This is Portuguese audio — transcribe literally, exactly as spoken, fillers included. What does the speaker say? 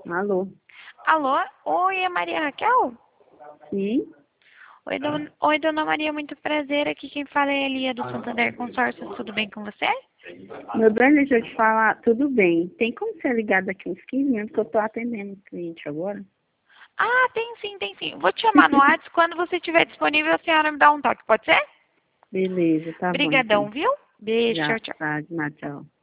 Alô? Alô? Oi, é Maria Raquel? Sim? Oi, dona, Oi, dona Maria, muito prazer. Aqui quem fala é a Elia do Santander Consórcios. Tudo bem com você? Meu bem, deixa eu te falar, tudo bem. Tem como você ligar daqui uns quinze minutos que eu tô atendendo o cliente agora? Ah, tem sim, tem sim. Vou te chamar no WhatsApp. Quando você estiver disponível, a senhora me dá um toque, pode ser? Beleza, tá bom então. Brigadão, viu? Beijo, Já, tchau, tchau. tá, tchau.